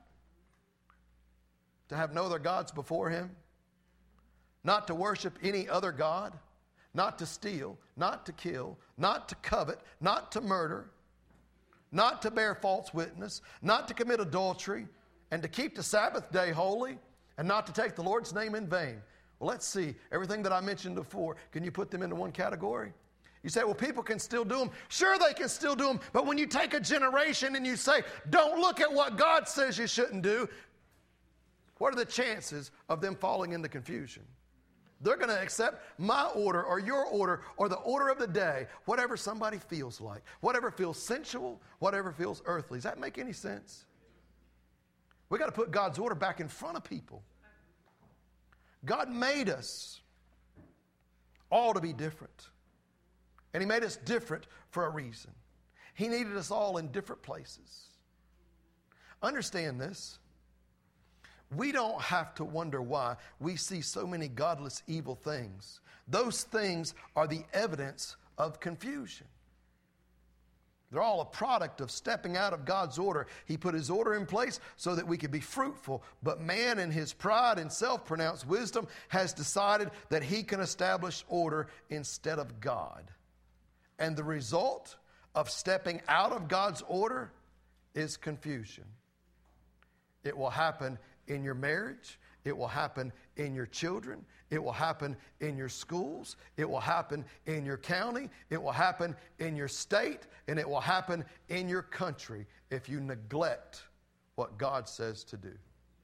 To have no other gods before him. Not to worship any other God. Not to steal. Not to kill. Not to covet. Not to murder. Not to bear false witness. Not to commit adultery. And to keep the Sabbath day holy. And not to take the Lord's name in vain. Well, let's see. Everything that I mentioned before, can you put them into one category? You say, well, people can still do them. Sure, they can still do them. But when you take a generation and you say, don't look at what God says you shouldn't do, what are the chances of them falling into confusion? They're going to accept my order or your order or the order of the day, whatever somebody feels like, whatever feels sensual, whatever feels earthly. Does that make any sense? We got to put God's order back in front of people. God made us all to be different. And he made us different for a reason. He needed us all in different places. Understand this. We don't have to wonder why we see so many godless, evil things. Those things are the evidence of confusion. They're all a product of stepping out of God's order. He put his order in place so that we could be fruitful. But man in his pride and self-pronounced wisdom has decided that he can establish order instead of God. And the result of stepping out of God's order is confusion. It will happen in your marriage. It will happen in your children. It will happen in your schools. It will happen in your county. It will happen in your state. And it will happen in your country if you neglect what God says to do.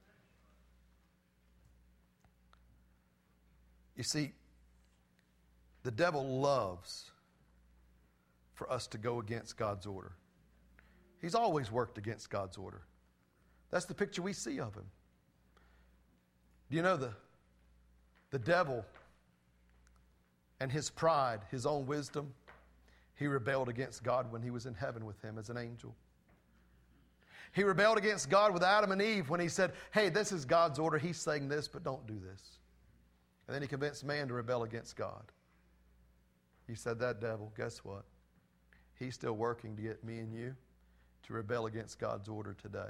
You see, the devil loves for us to go against God's order. He's always worked against God's order. That's the picture we see of him. Do you know the, the devil and his pride, his own wisdom, he rebelled against God when he was in heaven with him as an angel. He rebelled against God with Adam and Eve when he said, hey, this is God's order. He's saying this, but don't do this. And then he convinced man to rebel against God. He said, that devil, guess what? He's still working to get me and you to rebel against God's order today.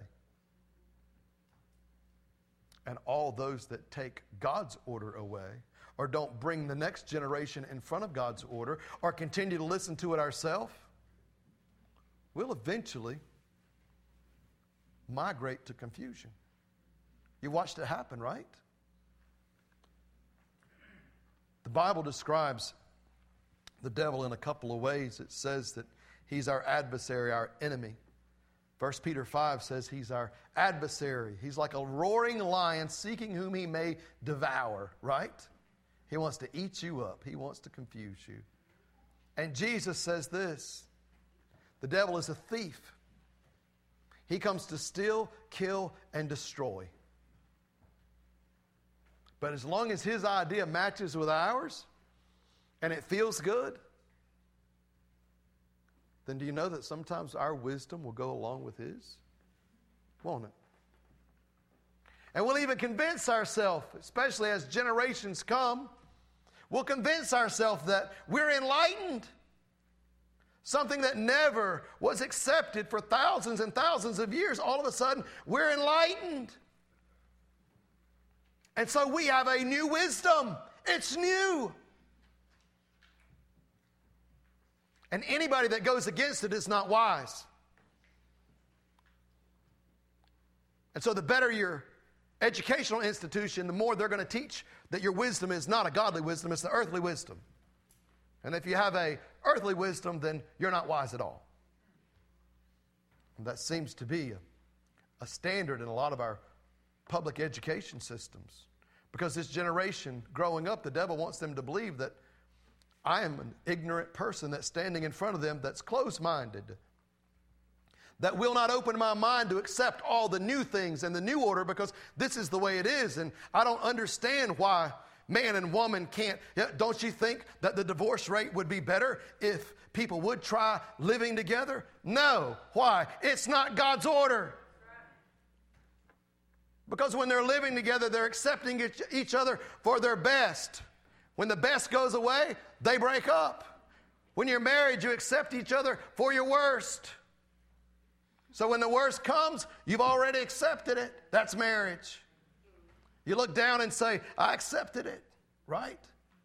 And all those that take God's order away or don't bring the next generation in front of God's order or continue to listen to it ourselves, will eventually migrate to confusion. You watched it happen, right? The Bible describes the devil in a couple of ways. It says that he's our adversary, our enemy. First Peter five says he's our adversary. He's like a roaring lion seeking whom he may devour, right? He wants to eat you up. He wants to confuse you. And Jesus says this, the devil is a thief. He comes to steal, kill, and destroy. But as long as his idea matches with ours and it feels good, then do you know that sometimes our wisdom will go along with his? Won't it? And we'll even convince ourselves, especially as generations come, we'll convince ourselves that we're enlightened. Something that never was accepted for thousands and thousands of years. All of a sudden, we're enlightened. And so we have a new wisdom. It's new. And anybody that goes against it is not wise. And so the better your educational institution, the more they're going to teach that your wisdom is not a godly wisdom, it's the earthly wisdom. And if you have a earthly wisdom, then you're not wise at all. And that seems to be a, a standard in a lot of our public education systems. Because this generation growing up, the devil wants them to believe that I am an ignorant person that's standing in front of them that's closed-minded, that will not open my mind to accept all the new things and the new order because this is the way it is. And I don't understand why man and woman can't. Don't you think that the divorce rate would be better if people would try living together? No. Why? It's not God's order. Because when they're living together, they're accepting each other for their best. When the best goes away, they break up. When you're married, you accept each other for your worst. So when the worst comes, you've already accepted it. That's marriage. You look down and say, I accepted it, right?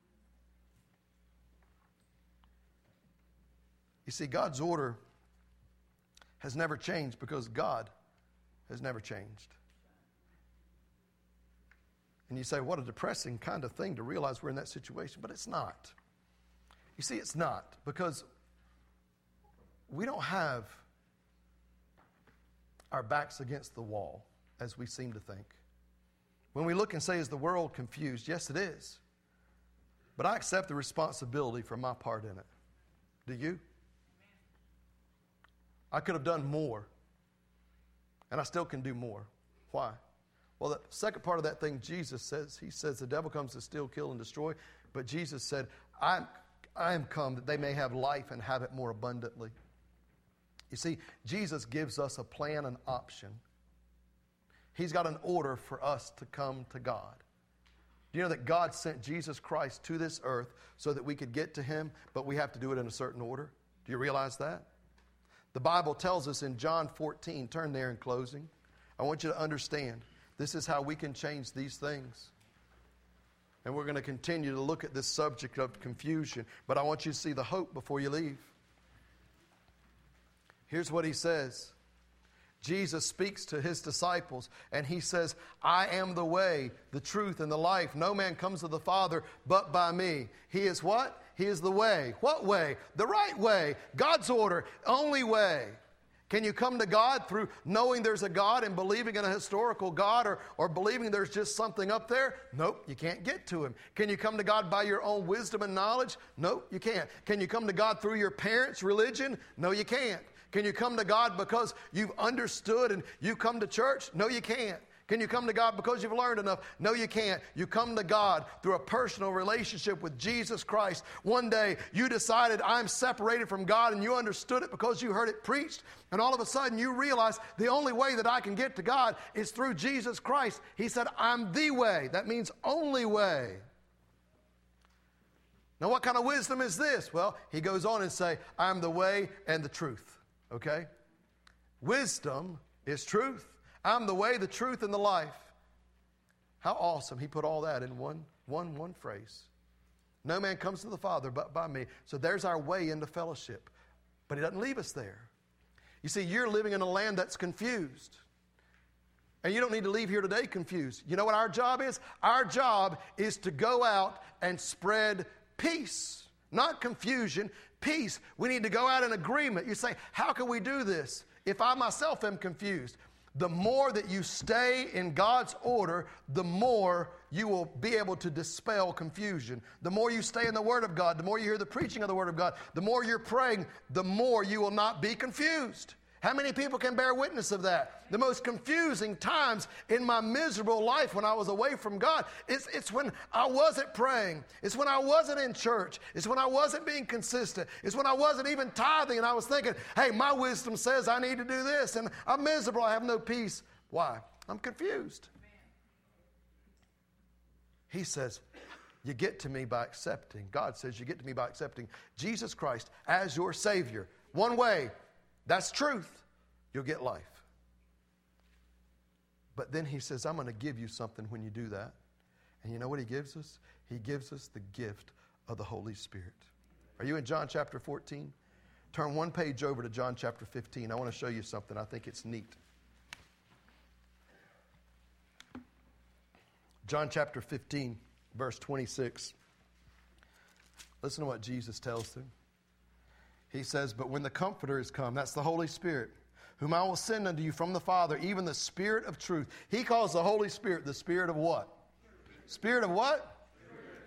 You see, God's order has never changed because God has never changed. And you say, what a depressing kind of thing to realize we're in that situation. But it's not. You see, it's not, because we don't have our backs against the wall, as we seem to think. When we look and say, is the world confused? Yes, it is. But I accept the responsibility for my part in it. Do you? I could have done more, and I still can do more. Why? Well, the second part of that thing Jesus says, he says the devil comes to steal, kill, and destroy, but Jesus said, I, I am come that they may have life and have it more abundantly. You see, Jesus gives us a plan and option. He's got an order for us to come to God. Do you know that God sent Jesus Christ to this earth so that we could get to Him, but we have to do it in a certain order? Do you realize that? The Bible tells us in John fourteen, turn there in closing. I want you to understand, this is how we can change these things. And we're going to continue to look at this subject of confusion, but I want you to see the hope before you leave. Here's what He says. Jesus speaks to His disciples, and He says, I am the way, the truth, and the life. No man comes to the Father but by me. He is what? He is the way. What way? The right way. God's order. Only way. Can you come to God through knowing there's a God and believing in a historical God, or, or believing there's just something up there? Nope, you can't get to Him. Can you come to God by your own wisdom and knowledge? Nope, you can't. Can you come to God through your parents' religion? No, you can't. Can you come to God because you've understood and you come to church? No, you can't. Can you come to God because you've learned enough? No, you can't. You come to God through a personal relationship with Jesus Christ. One day you decided, I'm separated from God, and you understood it because you heard it preached. And all of a sudden you realize the only way that I can get to God is through Jesus Christ. He said, I'm the way. That means only way. Now, what kind of wisdom is this? Well, He goes on and say, I'm the way and the truth. Okay? Wisdom is truth. I'm the way, the truth, and the life. How awesome. He put all that in one, one, one phrase. No man comes to the Father but by me. So there's our way into fellowship. But He doesn't leave us there. You see, you're living in a land that's confused. And you don't need to leave here today confused. You know what our job is? Our job is to go out and spread peace. Not confusion, peace. We need to go out in agreement. You say, how can we do this? If I myself am confused, the more that you stay in God's order, the more you will be able to dispel confusion. The more you stay in the Word of God, the more you hear the preaching of the Word of God, the more you're praying, the more you will not be confused. How many people can bear witness of that? The most confusing times in my miserable life when I was away from God, it's, it's when I wasn't praying. It's when I wasn't in church. It's when I wasn't being consistent. It's when I wasn't even tithing, and I was thinking, hey, my wisdom says I need to do this, and I'm miserable. I have no peace. Why? I'm confused. He says, you get to me by accepting. God says you get to me by accepting Jesus Christ as your Savior. One way. That's truth. You'll get life. But then He says, I'm going to give you something when you do that. And you know what He gives us? He gives us the gift of the Holy Spirit. Are you in John chapter fourteen? Turn one page over to John chapter fifteen. I want to show you something. I think it's neat. John chapter fifteen, verse twenty-six. Listen to what Jesus tells them. He says, but when the Comforter is come, that's the Holy Spirit, whom I will send unto you from the Father, even the Spirit of truth. He calls the Holy Spirit the Spirit of what? Spirit of what? Spirit.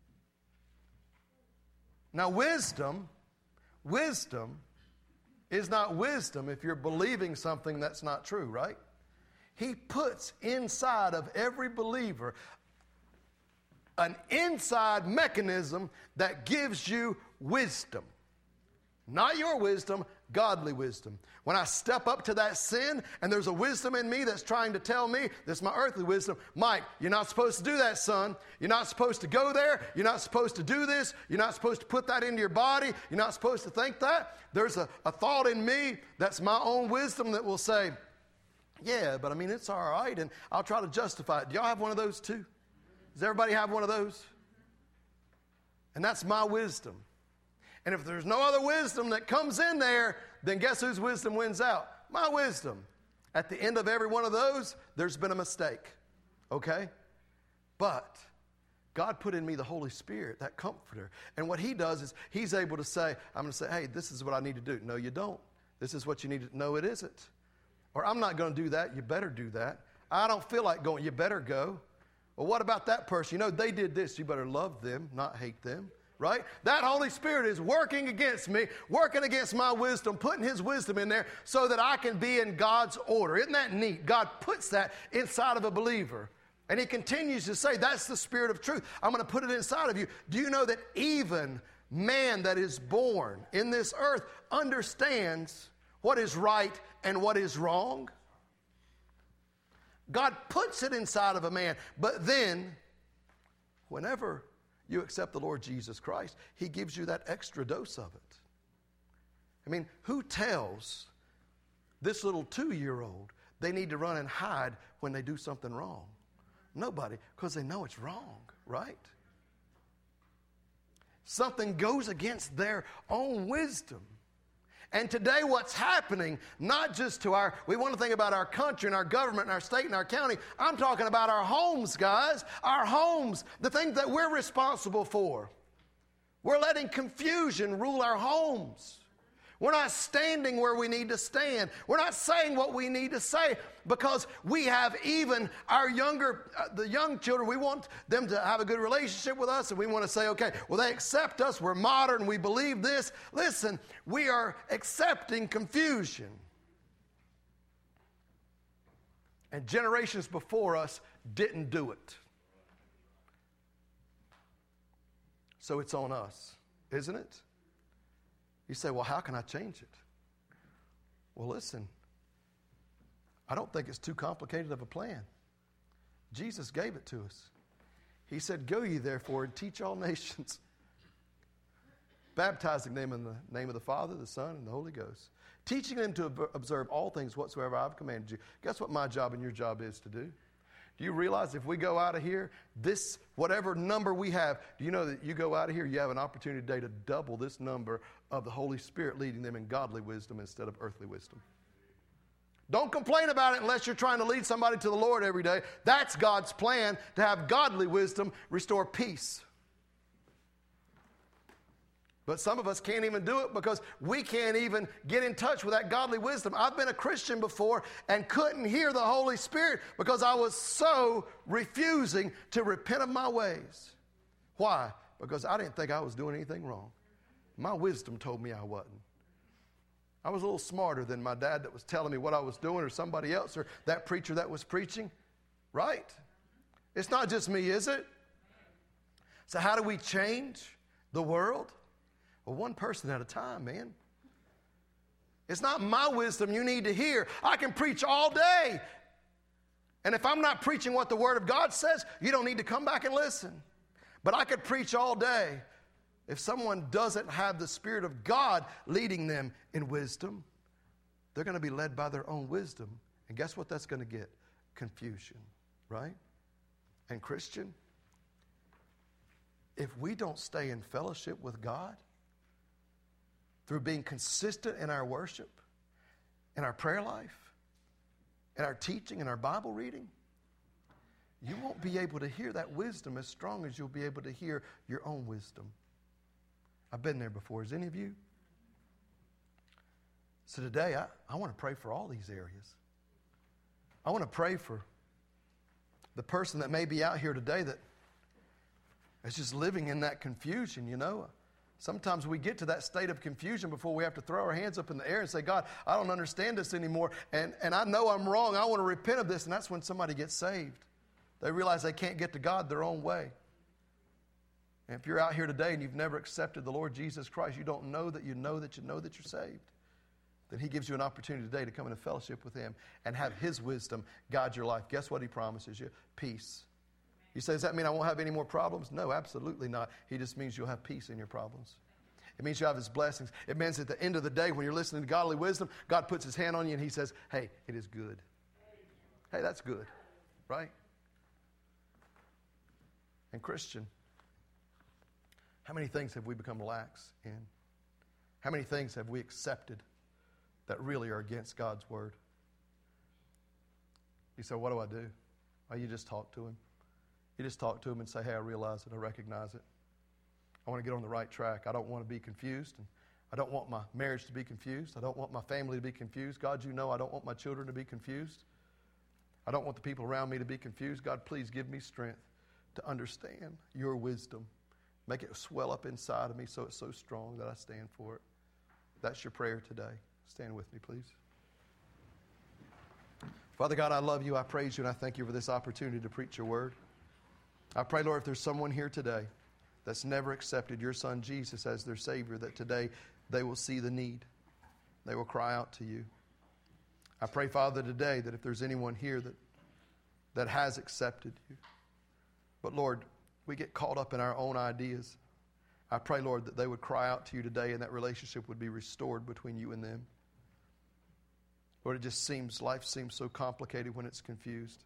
Now, wisdom, wisdom is not wisdom if you're believing something that's not true, right? He puts inside of every believer an inside mechanism that gives you wisdom. Not your wisdom, godly wisdom. When I step up to that sin and there's a wisdom in me that's trying to tell me, this is my earthly wisdom, Mike, you're not supposed to do that, son. You're not supposed to go there. You're not supposed to do this. You're not supposed to put that into your body. You're not supposed to think that. There's a, a thought in me that's my own wisdom that will say, yeah, but I mean, it's all right, and I'll try to justify it. Do y'all have one of those too? Does everybody have one of those? And that's my wisdom. And if there's no other wisdom that comes in there, then guess whose wisdom wins out? My wisdom. At the end of every one of those, there's been a mistake. Okay? But God put in me the Holy Spirit, that comforter. And what he does is he's able to say, I'm going to say, hey, this is what I need to do. No, you don't. This is what you need to, no, it isn't. Or I'm not going to do that. You better do that. I don't feel like going. You better go. Well, what about that person? You know, they did this. You better love them, not hate them. Right? That Holy Spirit is working against me, working against my wisdom, putting his wisdom in there so that I can be in God's order. Isn't that neat? God puts that inside of a believer. And he continues to say, that's the Spirit of truth. I'm going to put it inside of you. Do you know that even man that is born in this earth understands what is right and what is wrong? God puts it inside of a man. But then, whenever you accept the Lord Jesus Christ, he gives you that extra dose of it. I mean, who tells this little two-year-old they need to run and hide when they do something wrong? Nobody, because they know it's wrong, right? Something goes against their own wisdom. And today what's happening, not just to our, we want to think about our country and our government and our state and our county. I'm talking about our homes, guys. Our homes, the things that we're responsible for. We're letting confusion rule our homes. We're not standing where we need to stand. We're not saying what we need to say because we have even our younger, uh, the young children, we want them to have a good relationship with us, and we want to say, okay, well, they accept us. We're modern. We believe this. Listen, we are accepting confusion. And generations before us didn't do it. So it's on us, isn't it? You say, well, how can I change it? Well, listen, I don't think it's too complicated of a plan. Jesus gave it to us. He said, go ye therefore and teach all nations, baptizing them in the name of the Father, the Son, and the Holy Ghost, teaching them to observe all things whatsoever I've commanded you. Guess what my job and your job is to do? Do you realize if we go out of here, this, whatever number we have, do you know that you go out of here, you have an opportunity today to double this number of the Holy Spirit leading them in godly wisdom instead of earthly wisdom? Don't complain about it unless you're trying to lead somebody to the Lord every day. That's God's plan, to have godly wisdom restore peace. But some of us can't even do it because we can't even get in touch with that godly wisdom. I've been a Christian before and couldn't hear the Holy Spirit because I was so refusing to repent of my ways. Why? Because I didn't think I was doing anything wrong. My wisdom told me I wasn't. I was a little smarter than my dad that was telling me what I was doing, or somebody else, or that preacher that was preaching. Right? It's not just me, is it? So how do we change the world? Well, one person at a time, man. It's not my wisdom you need to hear. I can preach all day. And if I'm not preaching what the Word of God says, you don't need to come back and listen. But I could preach all day. If someone doesn't have the Spirit of God leading them in wisdom, they're going to be led by their own wisdom. And guess what that's going to get? Confusion, right? And Christian, if we don't stay in fellowship with God, through being consistent in our worship, in our prayer life, in our teaching, in our Bible reading, you won't be able to hear that wisdom as strong as you'll be able to hear your own wisdom. I've been there before. Is any of you? So today, I, I want to pray for all these areas. I want to pray for the person that may be out here today that is just living in that confusion, you know. Sometimes we get to that state of confusion before we have to throw our hands up in the air and say, God, I don't understand this anymore, and, and I know I'm wrong. I want to repent of this, and that's when somebody gets saved. They realize they can't get to God their own way. And if you're out here today and you've never accepted the Lord Jesus Christ, you don't know that you know that you know that you're saved. then he gives you an opportunity today to come into fellowship with him and have his wisdom guide your life. Guess what he promises you? Peace. You say, does that mean I won't have any more problems? No, absolutely not. He just means you'll have peace in your problems. It means you have his blessings. It means at the end of the day, when you're listening to godly wisdom, God puts his hand on you and he says, hey, it is good. Hey, that's good, right? And Christian, how many things have we become lax in? How many things have we accepted that really are against God's word? You say, what do I do? Oh, you just talk to him. You just talk to him and say, hey, I realize it. I recognize it. I want to get on the right track. I don't want to be confused. And I don't want my marriage to be confused. I don't want my family to be confused. God, you know I don't want my children to be confused. I don't want the people around me to be confused. God, please give me strength to understand your wisdom. Make it swell up inside of me so it's so strong that I stand for it. That's your prayer today. Stand with me, please. Father God, I love you. I praise you, and I thank you for this opportunity to preach your word. I pray, Lord, if there's someone here today that's never accepted your son Jesus as their Savior, that today they will see the need. They will cry out to you. I pray, Father, today that if there's anyone here that, that has accepted you, but Lord, we get caught up in our own ideas. I pray, Lord, that they would cry out to you today and that relationship would be restored between you and them. Lord, it just seems, life seems so complicated when it's confused.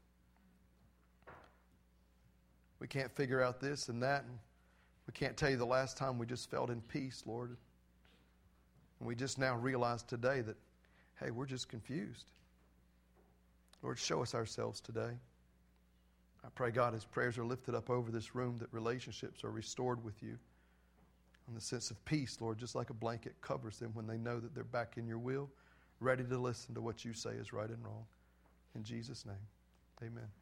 We can't figure out this and that, and we can't tell you the last time we just felt in peace, Lord. And we just now realize today that, hey, we're just confused. Lord, show us ourselves today. I pray, God, as prayers are lifted up over this room, that relationships are restored with you. And the sense of peace, Lord, just like a blanket covers them when they know that they're back in your will, ready to listen to what you say is right and wrong. In Jesus' name, amen.